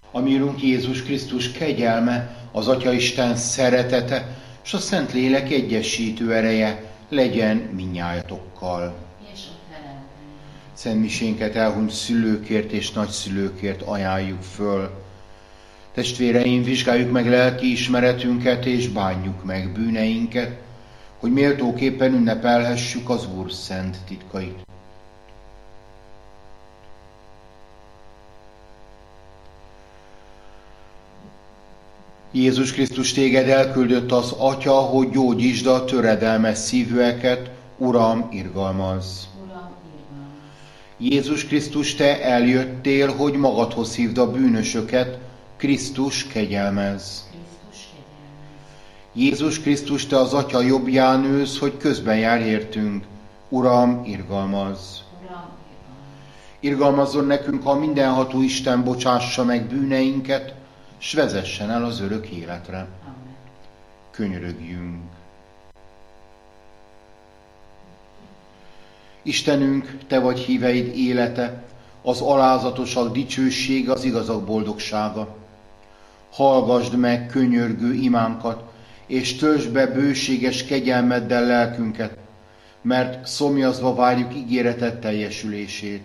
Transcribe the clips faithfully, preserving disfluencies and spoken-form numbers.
A mi Urunk Jézus Krisztus kegyelme, az Atyaisten szeretete, és a Szentlélek egyesítő ereje legyen mindnyájatokkal. Szent misénket elhunyt szülőkért és nagyszülőkért ajánljuk föl. Testvéreim, vizsgáljuk meg lelki ismeretünket és bánjuk meg bűneinket, hogy méltóképpen ünnepelhessük az Úr szent titkait. Jézus Krisztus, téged elküldött az Atya, hogy gyógyítsd a töredelmes szívűeket, Uram, irgalmazz! Uram, irgalmazz! Jézus Krisztus, te eljöttél, hogy magadhoz hívd a bűnösöket, Krisztus, kegyelmezz! Krisztus, kegyelmezz! Jézus Krisztus, te az Atya jobbján ülsz, hogy közben jár értünk, Uram, irgalmazz! Uram, irgalmazz! Irgalmazzon nekünk a mindenható Isten, bocsássa meg bűneinket, s vezessen el az örök életre. Amen. Könyörögjünk. Istenünk, te vagy híveid élete, az alázatosak dicsősége, az igazak boldogsága. Hallgasd meg könyörgő imánkat, és töltsd be bőséges kegyelmeddel lelkünket, mert szomjazva várjuk ígéreted teljesülését.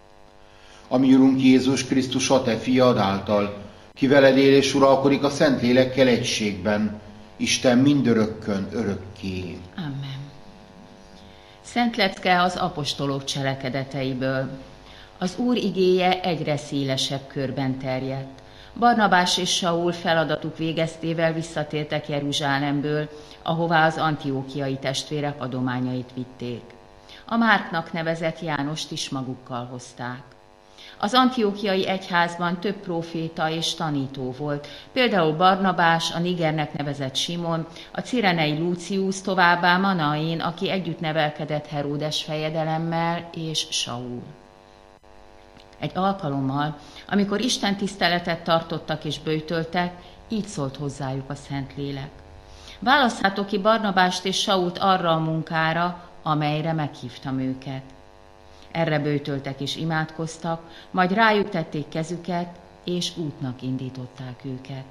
A mi Urunk Jézus Krisztus, a te fiad által, ki veled él és uralkodik a Szentlélekkel egységben, Isten mindörökkön örökké. Amen. Szent lecke az apostolok cselekedeteiből. Az Úr igéje egyre szélesebb körben terjedt. Barnabás és Saul feladatuk végeztével visszatértek Jeruzsálemből, ahová az antiókiai testvérek adományait vitték. A Márknak nevezett Jánost is magukkal hozták. Az antiókiai egyházban több próféta és tanító volt, például Barnabás, a Nigernek nevezett Simon, a cirenei Lucius, továbbá Manaén, aki együtt nevelkedett Heródes fejedelemmel, és Saul. Egy alkalommal, amikor Isten tiszteletet tartottak és böjtöltek, így szólt hozzájuk a Szentlélek: választhatok ki Barnabást és Sault arra a munkára, amelyre meghívtam őket. Erre böjtöltek és imádkoztak, majd rájuk tették kezüket, és útnak indították őket.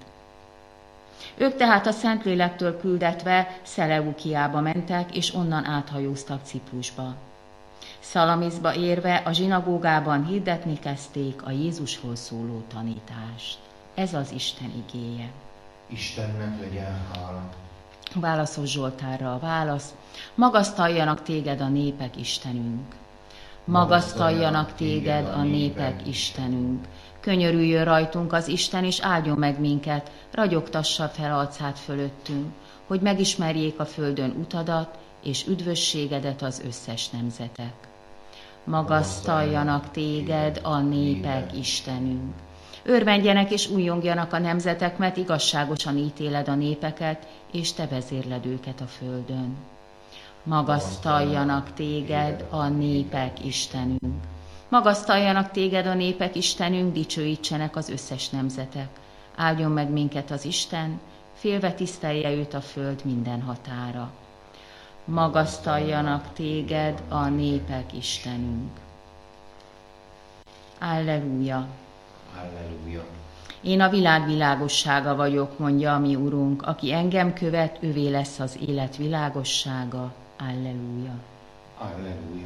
Ők tehát a Szentlélektől küldetve Szeleukiába mentek, és onnan áthajóztak Ciprusba. Szalamiszba érve a zsinagógában hirdetni kezdték a Jézusról szóló tanítást. Ez az Isten igéje. Istennek legyen hála. Válaszos Zsoltárra a válasz: magasztaljanak téged a népek, Istenünk. Magasztaljanak téged a népek, Istenünk. Könyörüljön rajtunk az Isten, és áldjon meg minket, ragyogtassa fel arcát fölöttünk, hogy megismerjék a földön utadat, és üdvösségedet az összes nemzetek. Magasztaljanak téged a népek, Istenünk. Örvendjenek és újjongjanak a nemzetek, mert igazságosan ítéled a népeket, és te vezérled őket a földön. Magasztaljanak téged a népek, Istenünk. Magasztaljanak téged a népek, Istenünk, dicsőítsenek az összes nemzetek. Áldjon meg minket az Isten, félve tisztelje őt a föld minden határa. Magasztaljanak téged a népek, Istenünk. Alleluja! Alleluja! Én a világ világossága vagyok, mondja a mi Urunk, aki engem követ, övé lesz az élet világossága. Alleluja! Alleluja!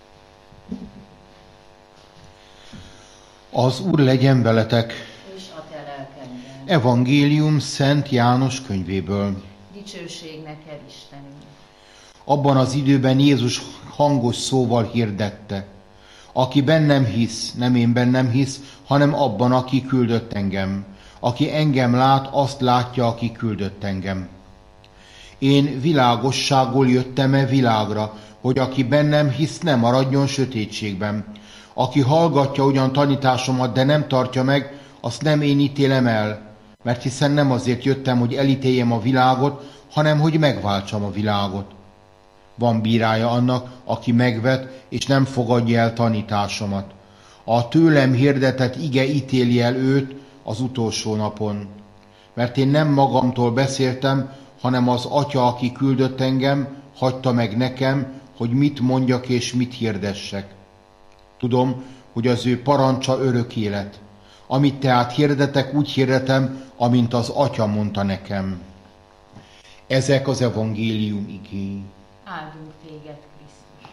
Az Úr legyen veletek! És a te lelkedben. Evangélium Szent János könyvéből. Dicsőség neked, Istenünk! Abban az időben Jézus hangos szóval hirdette: aki bennem hisz, nem én bennem hisz, hanem abban, aki küldött engem. Aki engem lát, azt látja, aki küldött engem. Én világosságból jöttem-e világra, hogy aki bennem hisz, ne maradjon sötétségben. Aki hallgatja ugyan tanításomat, de nem tartja meg, azt nem én ítélem el, mert hiszen nem azért jöttem, hogy elítéljem a világot, hanem hogy megváltsam a világot. Van bírája annak, aki megvet, és nem fogadja el tanításomat. A tőlem hirdetett ige ítéli el őt az utolsó napon. Mert én nem magamtól beszéltem, hanem az Atya, aki küldött engem, hagyta meg nekem, hogy mit mondjak és mit hirdessek. Tudom, hogy az ő parancsa örök élet. Amit tehát hirdetek, úgy hirdetem, amint az Atya mondta nekem. Ezek az evangélium igéi. Áldunk téged, Krisztus.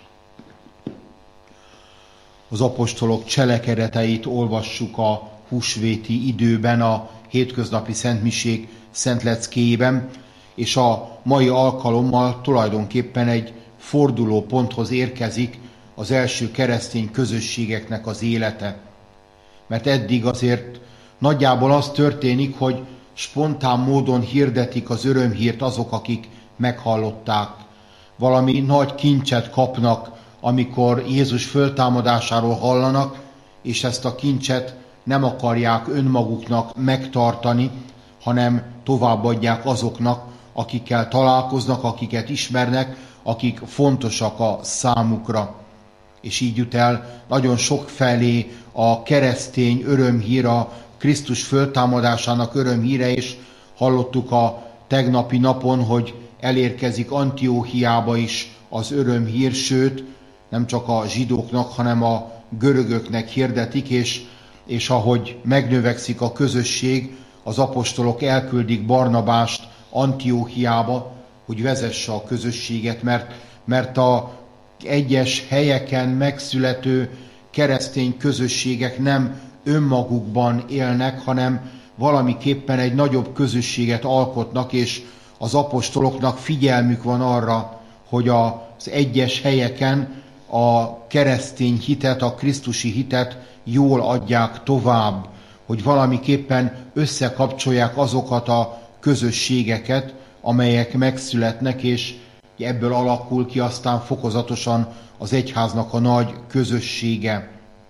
Az apostolok cselekedeteit olvassuk a húsvéti időben, a hétköznapi szentmisék szentleckéjében, és a mai alkalommal tulajdonképpen egy fordulóponthoz érkezik az első keresztény közösségeknek az élete. Mert eddig azért nagyjából az történik, hogy spontán módon hirdetik az örömhírt azok, akik meghallották. Valami nagy kincset kapnak, amikor Jézus föltámadásáról hallanak, és ezt a kincset nem akarják önmaguknak megtartani, hanem továbbadják azoknak, akikkel találkoznak, akiket ismernek, akik fontosak a számukra. És így jut el nagyon sok felé a keresztény örömhír, a Krisztus föltámadásának örömhíre, és hallottuk a tegnapi napon, hogy elérkezik Antióchiába is az örömhír, sőt, nem csak a zsidóknak, hanem a görögöknek hirdetik, és, és ahogy megnövekszik a közösség, az apostolok elküldik Barnabást Antióchiába, hogy vezesse a közösséget, mert, mert a egyes helyeken megszülető keresztény közösségek nem önmagukban élnek, hanem valamiképpen egy nagyobb közösséget alkotnak, és az apostoloknak figyelmük van arra, hogy az egyes helyeken a keresztény hitet, a krisztusi hitet jól adják tovább, hogy valamiképpen összekapcsolják azokat a közösségeket, amelyek megszületnek, és ebből alakul ki aztán fokozatosan az egyháznak a nagy közössége.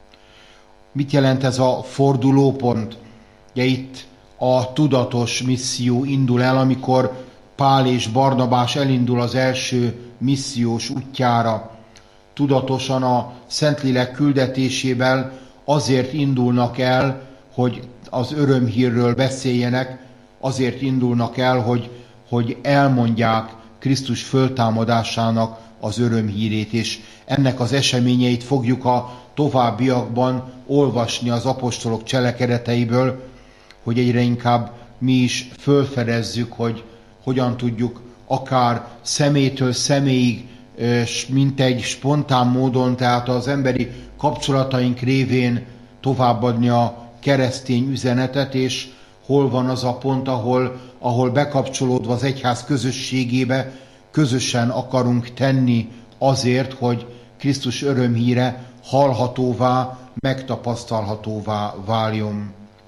Mit jelent ez a fordulópont? Ugye itt a tudatos misszió indul el, amikor Pál és Barnabás elindul az első missziós útjára. Tudatosan a Szentlélek küldetésével azért indulnak el, hogy az örömhírről beszéljenek, azért indulnak el, hogy, hogy elmondják Krisztus föltámadásának az örömhírét, és ennek az eseményeit fogjuk a továbbiakban olvasni az apostolok cselekedeteiből, hogy egyre inkább mi is fölfedezzük, hogy hogyan tudjuk akár személytől személyig, mint egy spontán módon, tehát az emberi kapcsolataink révén továbbadni a keresztény üzenetet, és hol van az a pont, ahol, ahol bekapcsolódva az egyház közösségébe közösen akarunk tenni azért, hogy Krisztus örömhíre hallhatóvá, megtapasztalhatóvá váljon.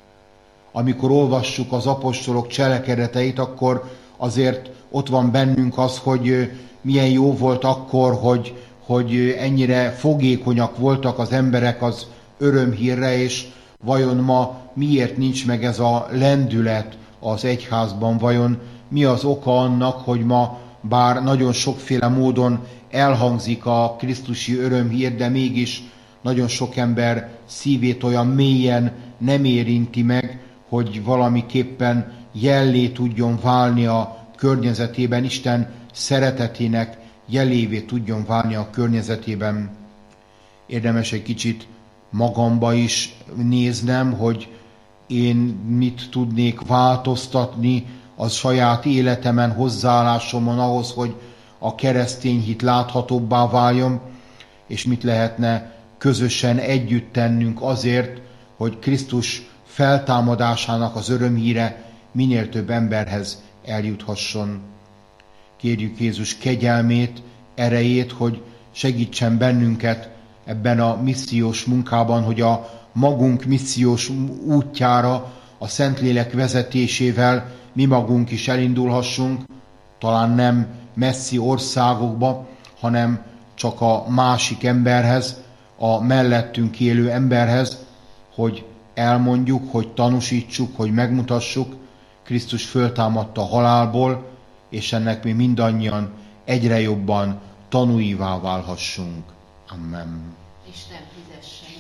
Amikor olvassuk az apostolok cselekedeteit, akkor azért ott van bennünk az, hogy milyen jó volt akkor, hogy, hogy ennyire fogékonyak voltak az emberek az örömhírre, és vajon ma miért nincs meg ez a lendület az egyházban? Vajon mi az oka annak, hogy ma bár nagyon sokféle módon elhangzik a krisztusi örömhír, de mégis nagyon sok ember szívét olyan mélyen nem érinti meg, hogy valamiképpen jellé tudjon válni a környezetében, Isten szeretetének jelévé tudjon válni a környezetében. Érdemes egy kicsit magamba is néznem, hogy én mit tudnék változtatni az saját életemen, hozzáállásomon ahhoz, hogy a keresztény hit láthatóbbá váljon, és mit lehetne közösen együtt tennünk azért, hogy Krisztus feltámadásának az örömhíre minél több emberhez eljuthasson. Kérjük Jézus kegyelmét, erejét, hogy segítsen bennünket ebben a missziós munkában, hogy a magunk missziós útjára a Szentlélek vezetésével mi magunk is elindulhassunk, talán nem messzi országokba, hanem csak a másik emberhez, a mellettünk élő emberhez, hogy elmondjuk, hogy tanúsítsuk, hogy megmutassuk, Krisztus föltámadta a halálból, és ennek mi mindannyian egyre jobban tanúivá válhassunk. Amen. Isten fizessen.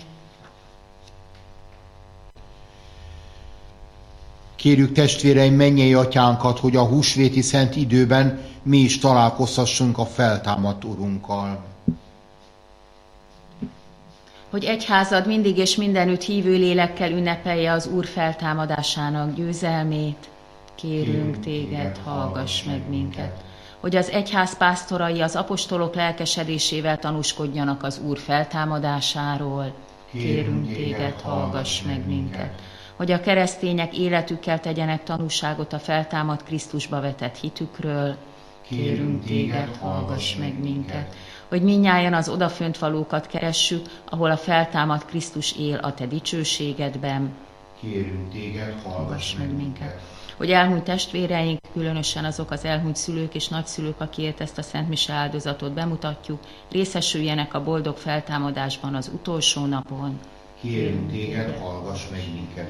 Kérjük testvéreim mennyei atyánkat, hogy a húsvéti szent időben mi is találkozhassunk a feltámadt Urunkkal. hogy egyházad mindig és mindenütt hívő lélekkel ünnepelje az Úr feltámadásának győzelmét, kérünk téged, hallgass meg minket. Hogy az egyház pásztorai az apostolok lelkesedésével tanúskodjanak az Úr feltámadásáról, kérünk téged, hallgass meg minket. Hogy a keresztények életükkel tegyenek tanúságot a feltámadt Krisztusba vetett hitükről, kérünk téged, hallgass meg minket. Hogy mindnyájan az odafönt valókat keressük, ahol a feltámadt Krisztus él a te dicsőségedben, kérünk téged, hallgass meg minket. Hogy elhunyt testvéreink, különösen azok az elhunyt szülők és nagyszülők, akiért ezt a Szent Mise áldozatot bemutatjuk, részesüljenek a boldog feltámadásban az utolsó napon. Kérünk téged, hallgass meg minket.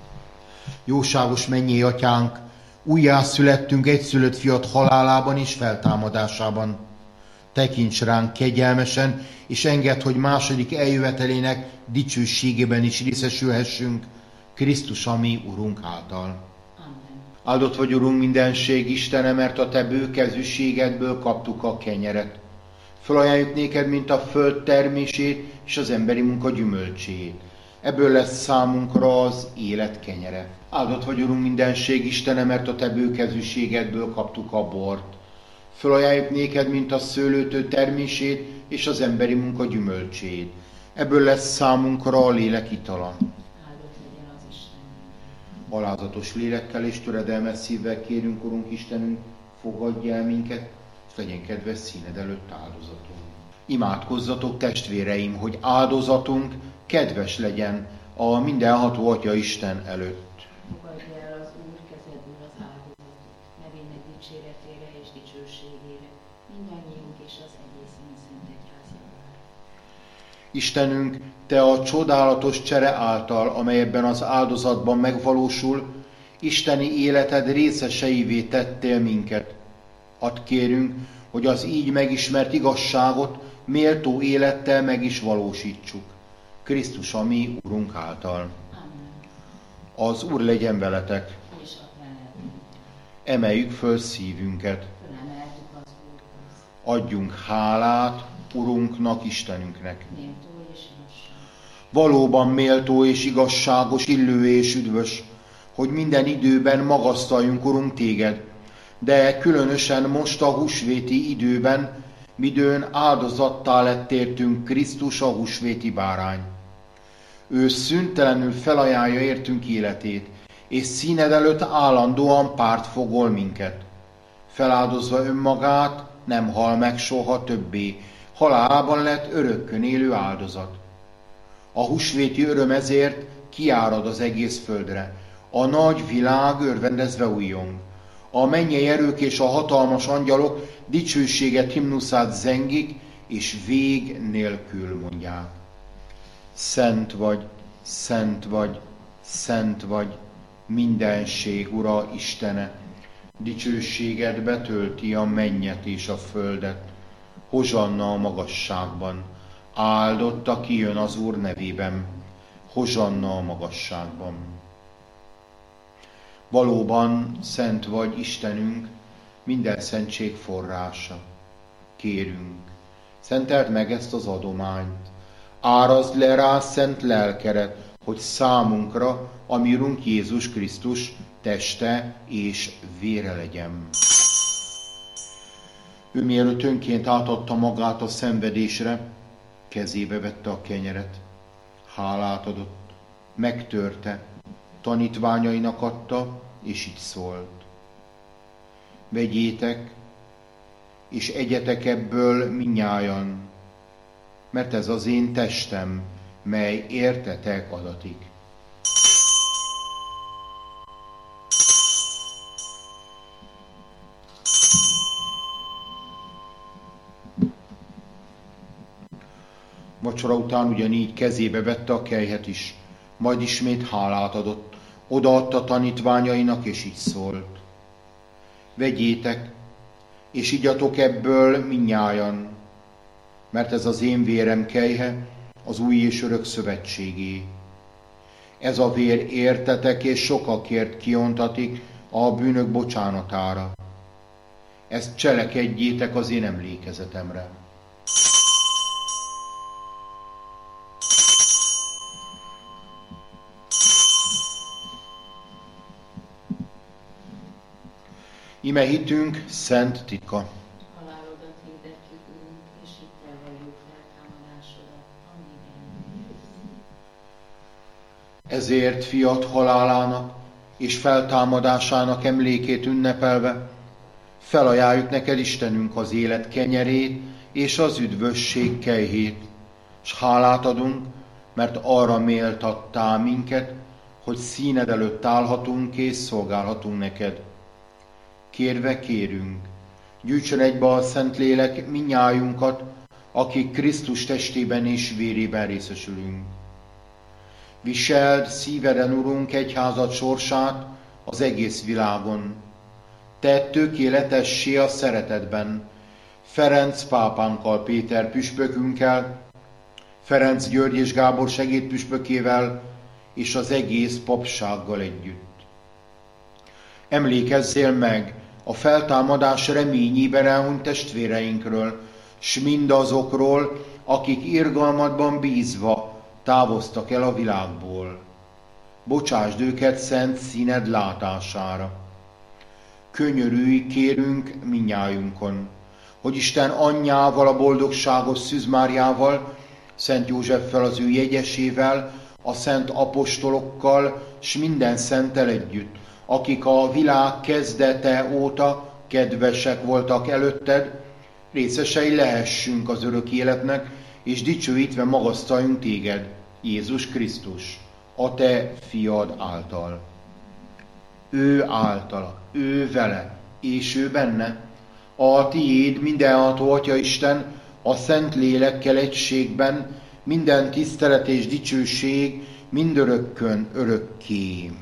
Jóságos mennyei atyánk, újjászülettünk egyszülött fiat halálában és feltámadásában. Tekints ránk kegyelmesen, és engedd, hogy második eljövetelének dicsőségében is részesülhessünk, Krisztus, a mi Urunk által. Amen. Áldott vagy, Urunk, mindenség Istene, mert a te bőkezűségedből kaptuk a kenyeret. Felajánljuk néked, mint a föld termését és az emberi munka gyümölcsét. Ebből lesz számunkra az élet kenyere. Áldott vagy, Urunk, mindenség Istene, mert a te bőkezűségedből kaptuk a bort. Felajánljuk néked, mint a szőlőtő termését és az emberi munka gyümölcsét. Ebből lesz számunkra a lélek itala. Áldott legyen az Isten. Alázatos lélekkel és töredelmes szívvel kérünk, Urunk Istenünk, fogadj el minket, és legyen kedves színed előtt áldozatunk. Imádkozzatok, testvéreim, hogy áldozatunk kedves legyen a mindenható Atya Isten előtt. Fogadj el az Úr kezedből az áldozatot, nevének dicséretére és dicsőségére, mindannyiunk és az egész Szent Egyház javára. Istenünk, te a csodálatos csere által, amely ebben az áldozatban megvalósul, isteni életed részeseivé tettél minket. Add kérünk, hogy az így megismert igazságot méltó élettel meg is valósítsuk. Krisztus, a mi Urunk által. Amen. Az Úr legyen veletek. És a te lelked. Emeljük föl szívünket. Fölemeltük az Úrhoz. Adjunk hálát Urunknak, Istenünknek. Méltó és igazság. Valóban méltó és igazságos, illő és üdvös, hogy minden időben magasztaljunk, Urunk, téged, de különösen most a húsvéti időben, midőn áldozattá lett értünk Krisztus, a húsvéti bárány. Ő szüntelenül felajánlja értünk életét, és színed előtt állandóan pártfogol minket. Feláldozva önmagát, nem hal meg soha többé, halálában lett örökkön élő áldozat. A húsvéti öröm ezért kiárad az egész földre, a nagy világ örvendezve újjong. A mennyei erők és a hatalmas angyalok dicsőséget, himnuszát zengik, és vég nélkül mondják. Szent vagy, szent vagy, szent vagy, mindenség Ura Istene, dicsőséged betölti a mennyet és a földet. Hozsanna a magasságban, áldott, aki jön az Úr nevében, hozsanna a magasságban. Valóban szent vagy, Istenünk, minden szentség forrása. Kérünk, szenteld meg ezt az adományt, árazd le rá szent lelkeret, hogy számunkra, a mi Urunk Jézus Krisztus teste és vére legyen. Ő mielőtt önként átadta magát a szenvedésre, kezébe vette a kenyeret, hálát adott, megtörte, tanítványainak adta, és így szólt. Vegyétek, és egyetek ebből mindnyájan, mert ez az én testem, mely értetek adatik. Vacsora után ugyanígy kezébe vette a kelyhet is, majd ismét hálát adott, odaadta tanítványainak, és így szólt. Vegyétek, és igyatok ebből mindnyájan, mert ez az én vérem kelyhe, az új és örök szövetségé. Ez a vér értetek és sokakért kiontatik a bűnök bocsánatára. Ezt cselekedjétek az én emlékezetemre. Ime hitünk szent titka. Halálodat hirdetjük, Urunk, és hittel valljuk feltámadásodat, amíg eljössz. Ezért fiat halálának és feltámadásának emlékét ünnepelve felajánljuk neked, Istenünk, az élet kenyerét és az üdvösség kejhét, s hálát adunk, mert arra méltattál minket, hogy színed előtt állhatunk és szolgálhatunk neked. Kérve kérünk, gyűjtsön egybe a Szentlélek minnyájunkat, akik Krisztus testében és vérében részesülünk. Viseld szíveden, Urunk, egyházad sorsát az egész világon. Tedd tökéletessé a szeretetben, Ferenc pápánkkal, Péter püspökünkkel, Ferenc György és Gábor segédpüspökével és az egész papsággal együtt. Emlékezzél meg a feltámadás reményében elhunyt testvéreinkről, s mindazokról, akik irgalmadban bízva távoztak el a világból. Bocsásd őket szent színed látására. Könyörülj, kérünk minnyájunkon, hogy Isten anyjával, a boldogságos Szűz Máriával, Szent Józseffel, az ő jegyesével, a szent apostolokkal, s minden szenttel együtt, akik a világ kezdete óta kedvesek voltak előtted, részesei lehessünk az örök életnek, és dicsőítve magasztaljunk téged, Jézus Krisztus, a te fiad által. Ő általa, ő vele, és ő benne, a tiéd mindenható Atya Isten, a Szent Lélekkel egységben, minden tisztelet és dicsőség mindörökkön örökké.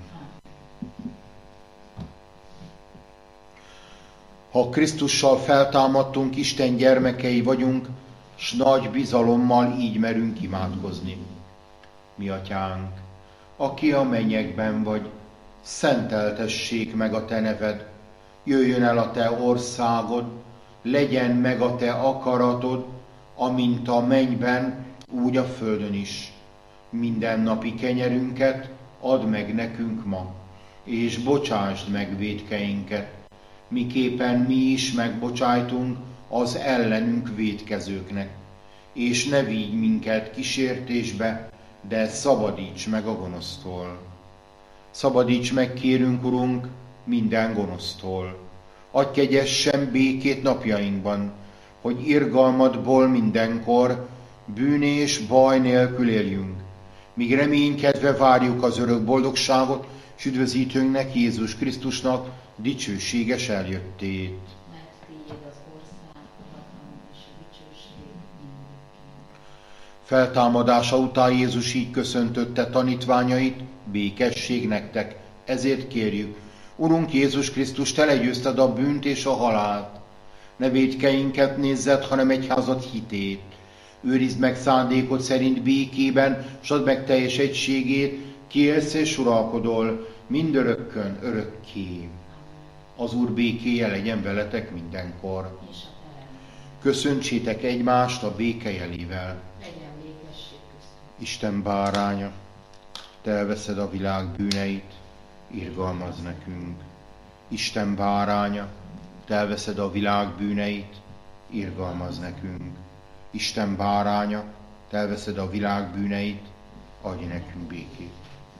Ha Krisztussal feltámadtunk, Isten gyermekei vagyunk, s nagy bizalommal így merünk imádkozni. Mi atyánk, aki a mennyekben vagy, szenteltessék meg a te neved, jöjjön el a te országod, legyen meg a te akaratod, amint a mennyben, úgy a földön is. Mindennapi kenyerünket add meg nekünk ma, és bocsásd meg vétkeinket, miképpen mi is megbocsájtunk az ellenünk vétkezőknek. És ne vigy minket kísértésbe, de szabadíts meg a gonosztól. Szabadíts meg, kérünk, Urunk, minden gonosztól. Adj kegyesen békét napjainkban, hogy irgalmadból mindenkor bűn és baj nélkül éljünk, míg reménykedve várjuk az örök boldogságot, s üdvözítőnknek, Jézus Krisztusnak dicsőséges eljöttét. Mert tiéd az ország, a hatalom és a dicsőség mindörökké. Feltámadása után Jézus így köszöntötte tanítványait, békesség nektek, ezért kérjük, Urunk Jézus Krisztus, te legyőzted a bűnt és a halált. Ne vétkeinket nézzed, hanem egyházad hitét. Őrizd meg szándékod szerint békében, s add meg teljes egységét, ki élsz és uralkodol, mindörökkön örökké. Az Úr békéje legyen veletek mindenkor. És a terem. Köszöntsétek egymást a béke jelével. Legyen békesség köztünk. Isten báránya, te elveszed a világ bűneit, irgalmazz nekünk. Isten báránya, te elveszed a világ bűneit, irgalmazz nekünk. Isten báránya, te elveszed a világ bűneit, adj nekünk békét.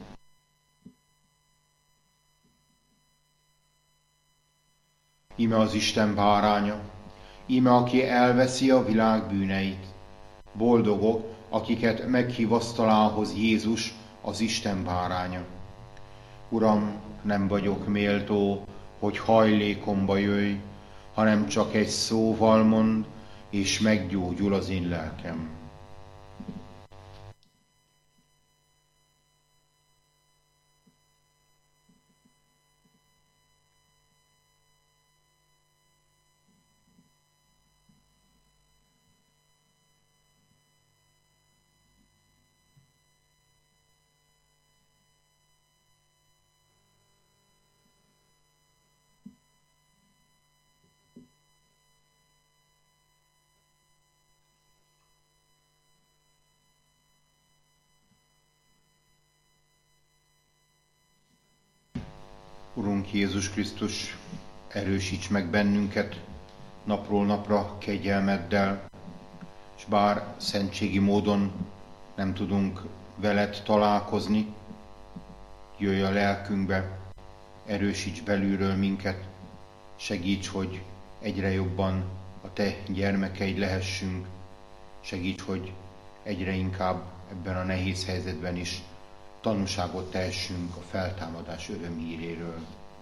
Íme az Isten báránya, íme aki elveszi a világ bűneit. Boldogok, akiket meghív asztalához Jézus, az Isten báránya. Uram, nem vagyok méltó, hogy hajlékomba jöjj, hanem csak egy szóval mond, és meggyógyul az én lelkem. Urunk Jézus Krisztus, erősíts meg bennünket napról napra kegyelmeddel, és bár szentségi módon nem tudunk veled találkozni, jöjj a lelkünkbe, erősíts belülről minket, segíts, hogy egyre jobban a te gyermekeid lehessünk, segíts, hogy egyre inkább ebben a nehéz helyzetben is tanúságot tehessünk a feltámadás örömhíréről.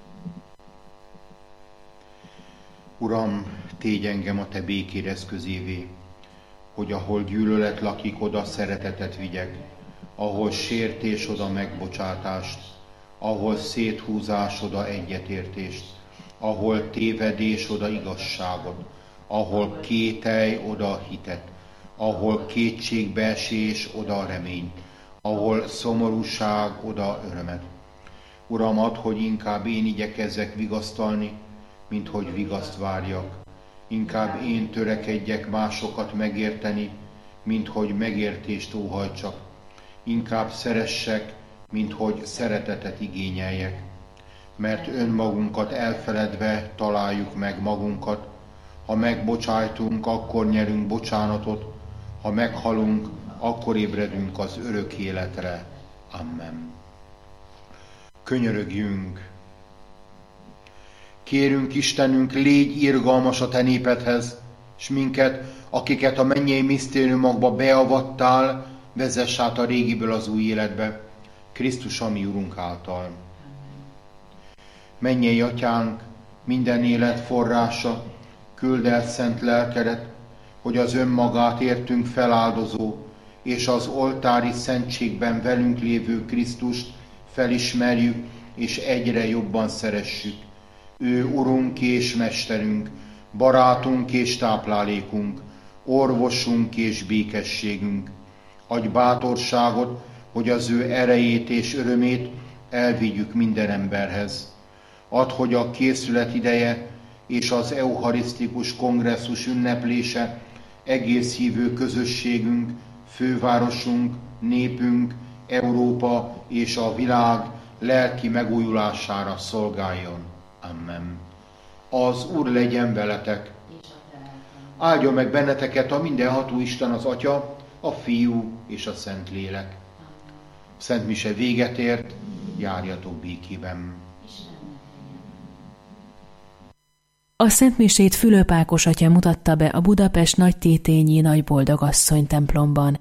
Uram, tégy engem a te békéd eszközévé, hogy ahol gyűlölet lakik, oda szeretetet vigyek, ahol sértés, oda megbocsátást, ahol széthúzás, oda egyetértést, ahol tévedés, oda igazságot, ahol kételj, oda hitet, ahol kétségbeesés, oda reményt, ahol szomorúság, oda örömet. Uram, add, hogy inkább én igyekezzek vigasztalni, mint hogy vigaszt várjak. Inkább én törekedjek másokat megérteni, mint hogy megértést óhajtsak. Inkább szeressek, mint hogy szeretetet igényeljek. Mert önmagunkat elfeledve találjuk meg magunkat. Ha megbocsájtunk, akkor nyerünk bocsánatot, ha meghalunk, akkor ébredünk az örök életre. Amen. Könyörögjünk! Kérünk, Istenünk, légy irgalmas a te népedhez, s minket, akiket a mennyei misztériumokba beavattál, vezess át a régiből az új életbe, Krisztus, a mi Urunk által. Mennyei Atyánk, minden élet forrása, küld el szent lelkedet, hogy az önmagát értünk feláldozó, és az oltári szentségben velünk lévő Krisztust felismerjük, és egyre jobban szeressük. Ő Urunk és Mesterünk, barátunk és táplálékunk, orvosunk és békességünk. Adj bátorságot, hogy az ő erejét és örömét elvigyük minden emberhez. Add, hogy a készület ideje és az eucharisztikus kongresszus ünneplése egész hívő közösségünk, fővárosunk, népünk, Európa és a világ lelki megújulására szolgáljon. Amen. Az Úr legyen veletek. Áldjon meg benneteket a mindenható Isten, az Atya, a Fiú és a Szentlélek. Szent mise véget ért, járjatok békében. A szentmisét Fülöp Ákos atya mutatta be a Budapest Nagytétényi Nagyboldogasszony templomban.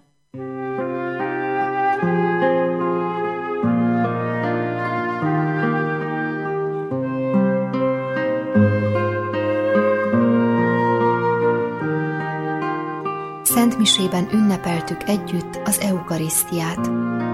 Szentmisében ünnepeltük együtt az eukarisztiát.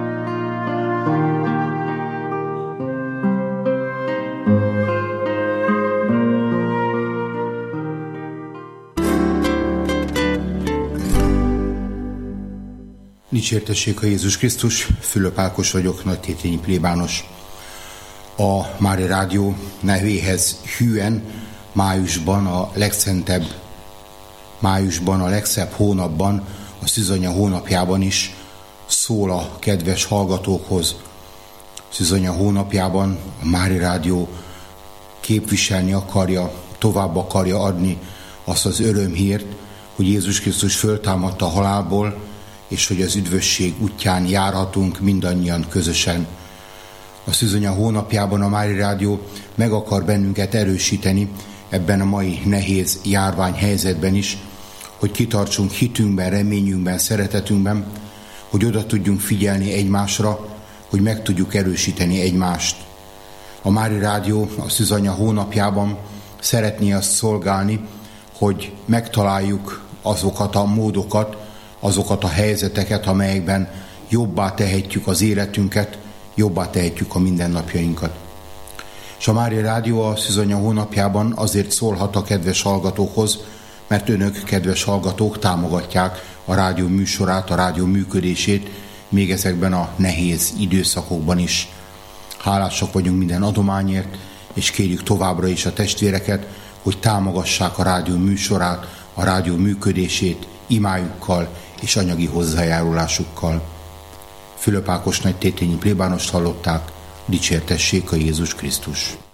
Dicsértessék a Jézus Krisztus, Fülöp Ákos vagyok, nagytétényi plébános. A Mária Rádió nevéhez hűen májusban a legszentebb, májusban a legszebb hónapban, a Szűzanya hónapjában is szól a kedves hallgatókhoz. Szűzanya hónapjában a Mária Rádió képviselni akarja, tovább akarja adni azt az örömhírt, hogy Jézus Krisztus föltámadta a halálból, és hogy az üdvösség útján járhatunk mindannyian közösen. A Szűzanya hónapjában a Mária Rádió meg akar bennünket erősíteni ebben a mai nehéz járványhelyzetben is, hogy kitartsunk hitünkben, reményünkben, szeretetünkben, hogy oda tudjunk figyelni egymásra, hogy meg tudjuk erősíteni egymást. A Mária Rádió a Szűzanya hónapjában szeretné azt szolgálni, hogy megtaláljuk azokat a módokat, azokat a helyzeteket, amelyekben jobbá tehetjük az életünket, jobbá tehetjük a mindennapjainkat. És a Mária Rádió a Szűzanya hónapjában azért szólhat a kedves hallgatókhoz, mert önök, kedves hallgatók, támogatják a rádió műsorát, a rádió működését, még ezekben a nehéz időszakokban is. Hálásak vagyunk minden adományért, és kérjük továbbra is a testvéreket, hogy támogassák a rádió műsorát, a rádió működését imájukkal és anyagi hozzájárulásukkal. Fülöp Ákos nagytétényi plébánost hallották, dicsértessék a Jézus Krisztus.